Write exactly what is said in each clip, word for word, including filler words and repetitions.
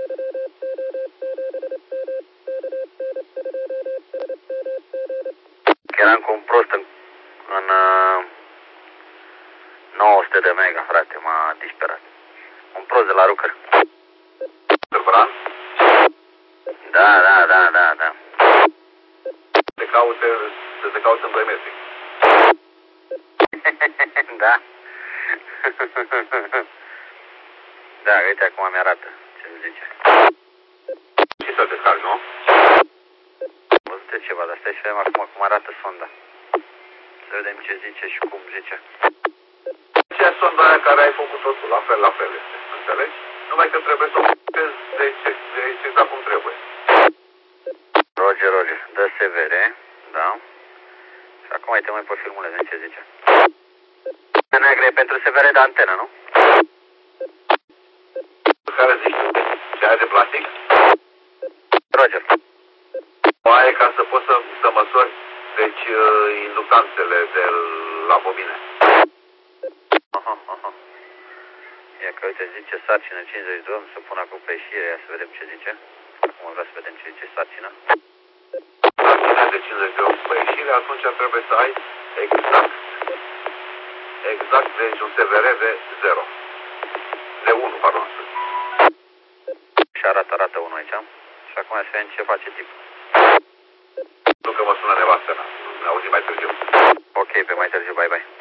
Eram cu un prost în, în uh, nouă sute de mega, frate, m-a disperat. Un prost de la Rucăr. Târbran? Da, da, da, da, da. Te caute, să te cauți în doi metri. Da. Da, uite acum mi-arată ce-mi zice. Și să-l descarci, nu? Văzute ceva, dar stai să vedem acum cum arată sonda. Să vedem ce zice și cum zice. Ce e sonda aia care ai făcut totul, la fel, la fel este, înțelegi? Numai că trebuie să o făcutezi de, de, de exact cum trebuie. Roger, Roger, dă S V R, da. Și acum uite mai pe filmuleț, ce zice. Neagră e pentru S V R de antenă, nu? Care zici tu? Ce aia de plastic? Roger. O aia ca să poți să, să măsori, deci, inductanțele de la bobine. Aha, aha. Ia că uite, zice sarcină cincizeci de ohm, să pun acum pe ieșire, ia să vedem ce zice. Acum vreau să vedem ce zice sarcină. Sarcină de cincizeci de ohm pe ieșire, atunci trebuie să ai exact, exact, deci un S V R de zero. De unu, pardon. Și arată, arată unu aici. Și acum să vedem ce face tipul. Nu că mă sună nevastă mea. Ne auzim mai târziu. Ok, pe mai târziu, bye bye.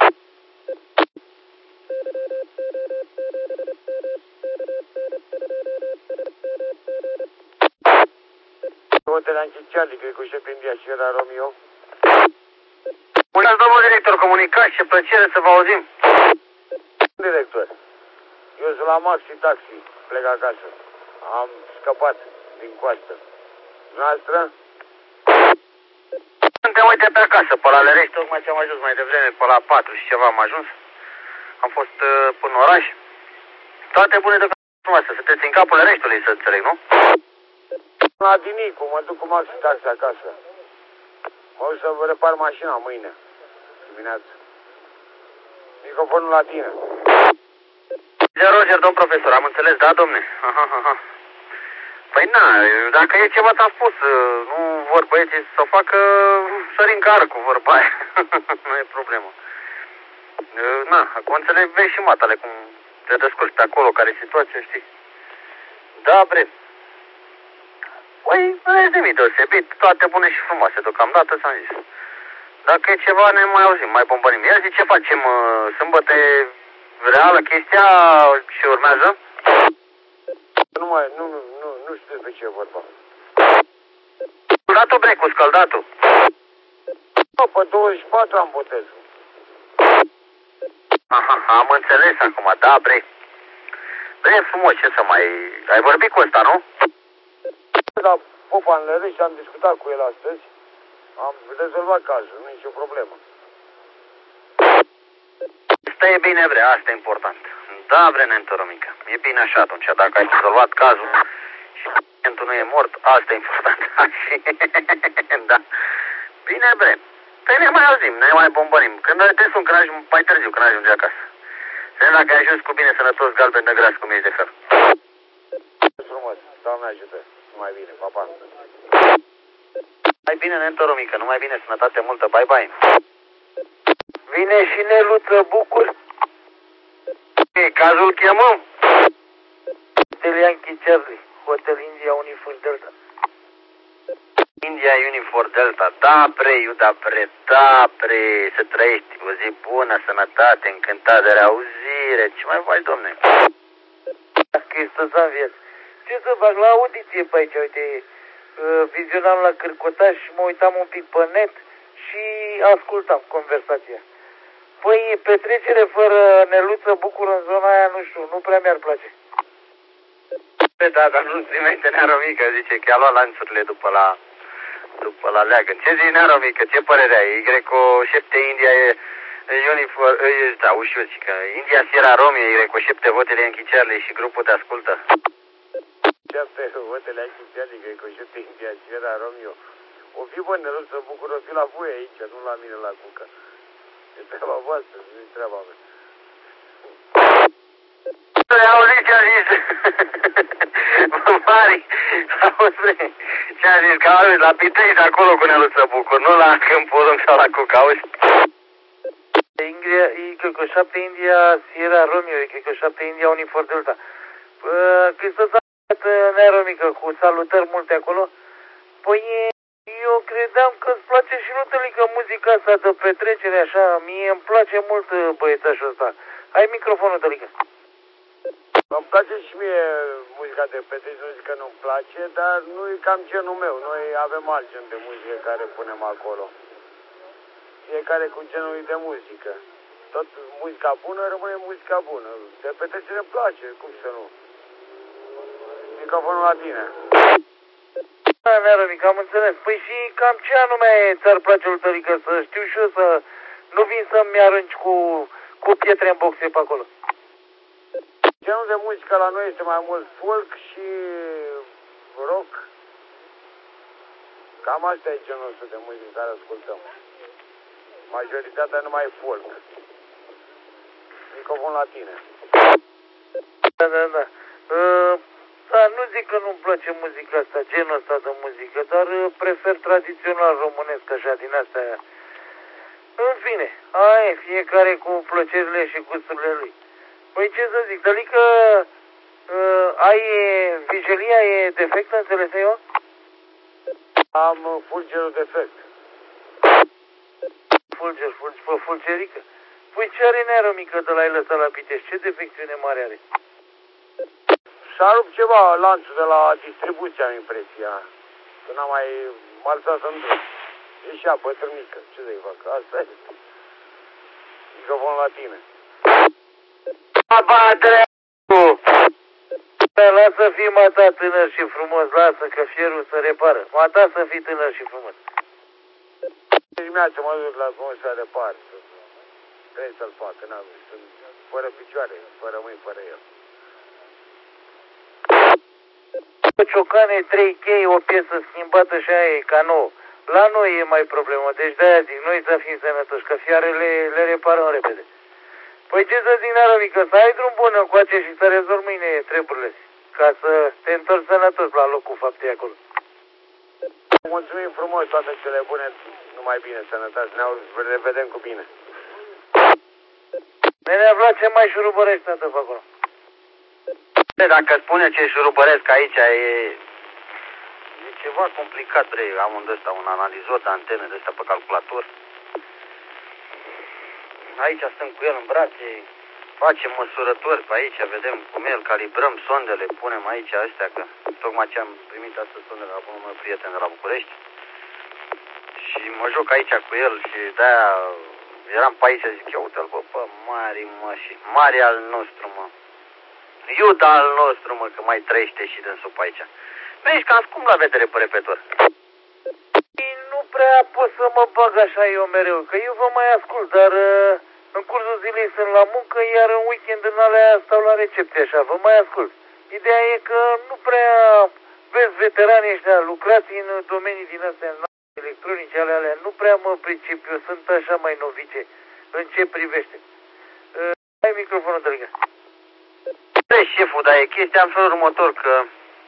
Hotel Yankee Charlie, cred că șef India Sierra Romeo. Bună, domnul director, comunicați, ce plăcere să vă auzim. Director, eu sunt la Maxi Taxi, plec acasă. Am scăpat din coastă. Noastră? Suntem, uite, pe acasă, pe la Lerești, tocmai ce am ajuns mai devreme, pe la patru și ceva am ajuns. Am fost uh, până în oraș. Toate bune de frumoase, sunteți în capul Lereștiului, să înțeleg, nu? La Dinicu, mă duc cu Maxi Taxi acasă. Mă duc să vă repar mașina mâine, dimineață. Microfonul la tine. Roger, Roger, domn profesor, am înțeles, da, domne? Aha, aha. Păi na, dacă e ceva ți-am spus, nu vor băieții să facă sărin car cu vorba aia. Nu e problemă. Na, acum înțeleg, vezi și matale cum te descurci pe acolo, care e situația, știi? Da, bre. Păi, nu e nimic deosebit, toate bune și frumoase, deocamdată ți-am zis. Dacă e ceva, ne mai auzim, mai bombănim. Ia zi ce facem, sâmbătă e reală chestia ce urmează? Nu mai, nu, nu, nu, nu știu despre ce e vorba. Scăldatul, bre, cu scăldatul. Nu, pe douăzeci și patru am botezul. Aha, am înțeles acum, da, bre. Bre, frumos, ce să mai... Ai vorbit cu ăsta, nu? Da, Popa în Lere și am discutat cu el astăzi. Am rezolvat cazul, nu e nicio problemă. Asta e bine, bre, asta e important. Da, bre, nentoromică. E bine așa atunci, dacă ai rezolvat cazul și pacientul nu e mort, asta e important. Da. Bine, bre. Păi ne mai auzim, ne mai bombănim. Când te sun, când ajung, mai târziu, când ajungi acasă. Să vedem dacă ai ajuns cu bine sănătos, galben de gras, cum ești de fel. Frumos, Doamne ajută. Numai bine, papa. Mai bine, nentoromică, numai bine, sănătate multă, bye, bye. Vine și Neluță Bucur. E, cazul chemăm. Hotel Yankee Charlie, Hotel India Unifor Delta. India Unifor Delta, da, bre, Iuda, bre, da, bre, să trăiești, o zi bună, sănătate, încântat de reauzire, ce mai faci, domne? Hristos a înviat. Ce să fac, la audiție pe aici, uite, vizionam la Cârcotaș și mă uitam un pic pe net și ascultam conversația. Păi, petrecere fără Neluță Bucur în zona aia, nu știu, nu prea mi-ar place. Da, dar nu-ți primește Nearomică, zice că i-a luat lanțurile după la, după la leagăn. Ce zici, Nearomică, ce părere ai? Y cu șapte India e unifor, e, da, ușor, că India Sierra Romeo, Y cu șapte Hotel Yankee Charlie și grupul te ascultă. șapte Hotel Yankee Charlie, Y cu șapte India Sierra Romeo. O fi bă, Neluță Bucur, o fi la voi aici, nu la mine la Cuca. E treaba voastră, nu e treaba mea. Ai auzit ce a zis? Mari, auzi, ce-a zis, că auzi, la Pitești acolo cu Neluță Bucur, nu la Câmpul Lung sau la Cuc, auzi? India, e, cred că șapte India, Sierra Romeo, e, cred că șapte India, Unifor Delta. Hristos a dat Neromică cu salutări multe acolo. Păi eu credeam că îți place și nu tălică muzica asta de petrecere așa, mie îmi place mult băiețașul ăsta. Ai microfonul, tălică. Îmi place și mie muzica de petrecere, nu zic că nu-mi place, dar nu e cam genul meu. Noi avem alt gen de muzică care punem acolo. Fiecare cu genul lui de muzică. Tot muzica bună rămâne muzica bună. De petrecere îmi place, cum să nu. Microfonul la tine. Da, Neromică, am înțeles. Păi și cam ce anume ți-ar place, lui tălică, să știu și eu, să nu vin să-mi arunci cu, cu pietre în boxe pe acolo. Genul de muzică la noi este mai mult folk și rock. Cam asta e genul ăsta de muzică care ascultăm. Majoritatea numai folk. Microfon la tine. Da, da, da. Uh, da, nu zic că nu-mi place muzica asta, genul ăsta de muzică, dar uh, prefer tradițional românesc, așa, din astea. În fine, aia, fiecare cu plăcerile și gusturile lui. Păi ce să zic, tălică, uh, ai, vigilia e defectă, înțeles eu? Am fulgerul defect. Fulger, fulger, pe fulgerică. Păi ce are Neromică de la el ăsta la Pitești? Ce defecțiune mare are? S-a rupt ceva lanțul de la distribuție, am impresia. Că n-am mai malțat să-mi duc. Ieșea bătrânică, ce să-i fac? Asta e. Microfonul la tine. Ba, dracu! Lasă fii, mata, tânăr și frumos, lasă că fierul se repară. Mata să fii tânăr și frumos. Dimineața mă duc la frumos să repar. Trebuie să-l fac, că n-am, sunt fără picioare, fără mâini, fără el. Ciocane, trei chei, o piesă schimbată și aia e ca nouă. La noi e mai problemă, deci de-aia zic, noi să fim sănătoși, că fiarele le reparăm repede. Păi ce să zic, Neromică, să ai drum bun încoace și să rezolvi mâine treburile, ca să te întorci sănătos la locul faptei acolo. Mulțumim frumos, toate cele bune, numai bine, sănătate, ne revedem cu bine. Ne-a aflat ce mai șurubărești, tată, pe acolo. Dacă spune ce șurubăresc aici, e, e ceva complicat, bre. Am un ăsta, un analizor de antene de ăsta pe calculator. Aici stăm cu el în brațe, facem măsurători pe aici, vedem cum el, calibrăm sondele, punem aici astea, că tocmai ce am primit astăzi sondele la bunul meu prieten de la București. Și mă joc aici cu el și de-aia eram pe aici, zic, eu, uite-l, bă, bă, mari, mă, și mari al nostru, mă. Iuda al nostru, mă, că mai trăiește și dânsul pe aici. Vezi, cam scump la vedere pe repetor. Nu prea pot să mă bag așa eu mereu, că eu vă mai ascult, dar uh, în cursul zilei sunt la muncă, iar în weekend în alea stau la recepție așa, vă mai ascult. Ideea e că nu prea vezi veteranii ăștia, lucrați în domenii din astea electronice ale alea, nu prea mă pricep, eu sunt așa mai novice în ce privește. Uh, ai microfonul, Tălică. Vezi, șeful, dar e chestia în felul următor, că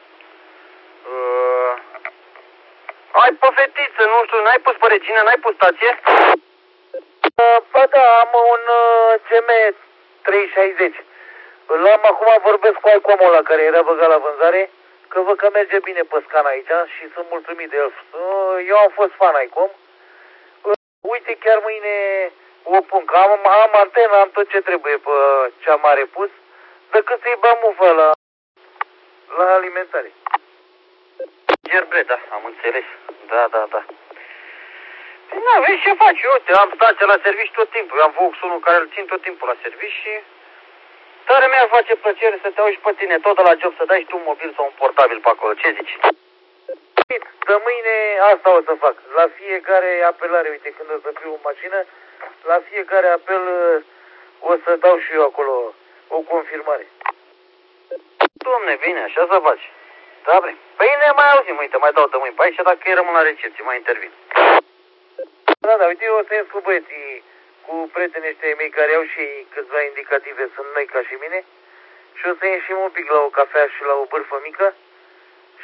uh, ai pe fetiță, nu știu, n-ai pus pe regină, n-ai pus stație? Uh, ba da, am un uh, C M trei șaizeci. L-am acum, vorbesc cu Icomul ăla care era băgat la vânzare, că văd că merge bine pe scan aici și sunt mulțumit de el. Uh, eu am fost fan Icom. Uh, uite, chiar mâine o pun, că am, am antenă, am tot ce trebuie pe cea mare pus, decât să-i bag mufă la, la alimentare. Gerbre, da, am înțeles. Da, da, da. Păi na, vezi ce faci? Eu uite, am stația la serviciu tot timpul. Eu am Vox-ul care îl țin tot timpul la serviciu și tare mi-ar face plăcere să te auzi pe tine tot de la job, să dai și tu un mobil sau un portabil pe acolo. Ce zici? De mâine asta o să fac. La fiecare apelare, uite, când o să fiu în mașină, la fiecare apel o să dau și eu acolo o confirmare. Domne, bine, așa să faci. Da, bre. Păi ne mai auzim, uite, mai dau de mâini pe aici, dacă îi rămân la recepție, mai intervin. Da, da, uite, eu o să ies cu băieții, cu prietenii ăștia mei care au și ei câțiva indicative, sunt noi ca și mine, și o să ieșim un pic la o cafea și la o bârfă mică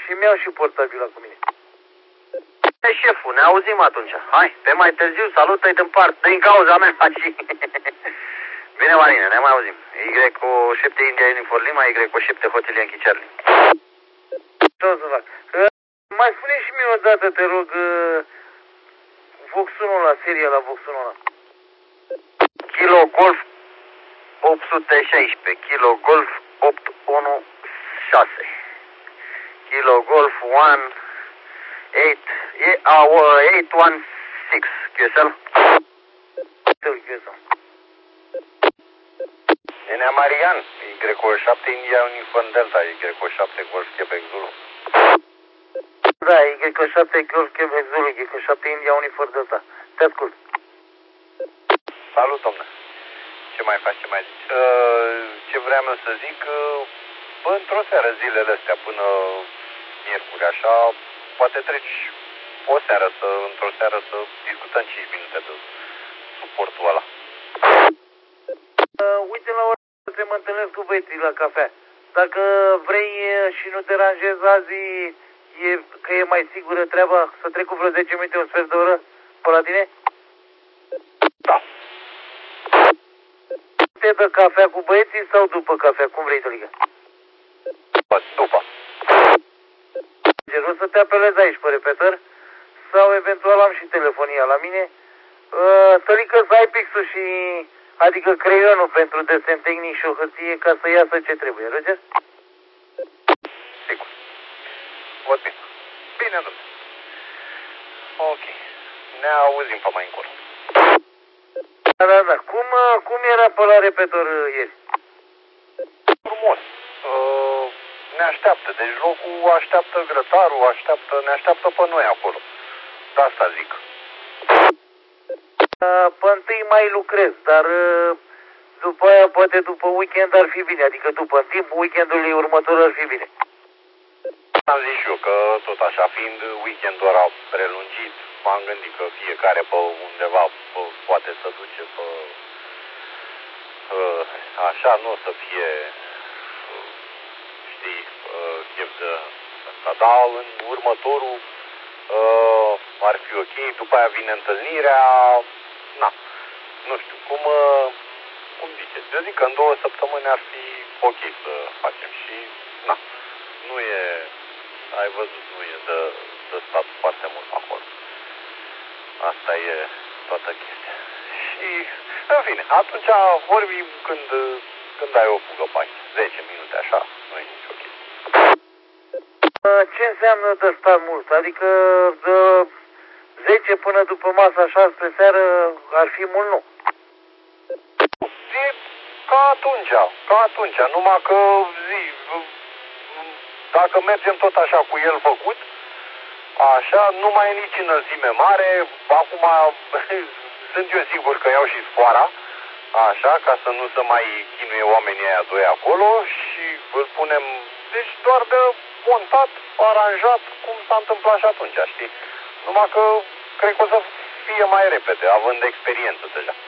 și mi-au și portabila cu mine. Hai, șeful, ne auzim atunci. Hai, pe mai târziu, salută-i din part, din cauza mea, faci. Bine, Marine, ne mai auzim. Y cu șapte India Uniform Lima, Y cu șapte Hotel Yankee Charlie. Ce o să fac? Mai spune și mie o dată, te rog, Vox-ul ăla, seria la Vox-ul ăla. Kilo Golf opt sute șaisprezece, Kilo Golf opt unu șase, Kilo Golf unu opt unu șase, Q S L? Q S L. Enea Marian, Y cu șapte India Uniform Delta, Y cu șapte Golf Quebec Zulu. Da, Y cu șapte Golf Quebec Zulu, Y cu șapte India Uniform Delta. Te ascult. Salut, domnule. Ce mai faci, ce mai zici? Uh, ce vreau eu să zic, uh, bă, într-o seară zilele astea până miercuri, așa, poate treci o seară, să, într-o seară să discutăm cinci minute de suportul ăla. Uh, uite la ora să mă întâlnesc cu băieții la cafea. Dacă vrei și nu te deranjezi azi, e, că e mai sigură treaba, să trec cu vreo zece minute, un sfert de oră pe la tine? Da. Te dă cafea cu băieții sau după cafea? Cum vrei, Tălică? După. După. O să te apelez aici pe repetor sau eventual am și telefonia la mine. Uh, Tălică, să ai pixul și, adică creionul pentru desen tehnic și o hârtie ca să iasă ce trebuie, Roger? Sigur. Văd bine. Bine, domnule. Ok. Ne auzim pe mai încolo. Da, da, da. Cum, cum era pe la repetor ieri? Frumos. Uh, ne așteaptă. Deci locul așteaptă grătarul, așteaptă, ne așteaptă pe noi acolo. De asta zic. Pe întâi mai lucrez, dar după aia, poate după weekend ar fi bine. Adică după, în timpul weekendului următor ar fi bine. Am zis și eu că tot așa, fiind weekendul ăla prelungit, m-am gândit că fiecare pe undeva pe, poate să duce pe... Uh, așa, nu o să fie, uh, știi, uh, chef de asta, dar în următorul uh, ar fi ok, după aia vine întâlnirea, na, nu știu, cum, uh, cum ziceți, eu zic că în două săptămâni ar fi ok să facem și, na, nu e, ai văzut, nu e de, de stat foarte mult acolo. Asta e toată chestia. Și, în fine, atunci vorbim când, când ai o fugă pe aici. zece minute așa, nu e nicio chestie. Ce înseamnă de stat mult? Adică de zece până după masa așa spre seară ar fi mult, nu? E ca atunci, ca atunci, numai că zi, dacă mergem tot așa cu el făcut, așa, nu mai e nici înălțime mare, acum sunt eu sigur că iau și sfoara, așa, ca să nu se mai chinuie oamenii aia doi acolo și îl punem, deci doar de montat, aranjat, cum s-a întâmplat și atunci, știi? Numai că cred că o să fie mai repede, având experiență deja.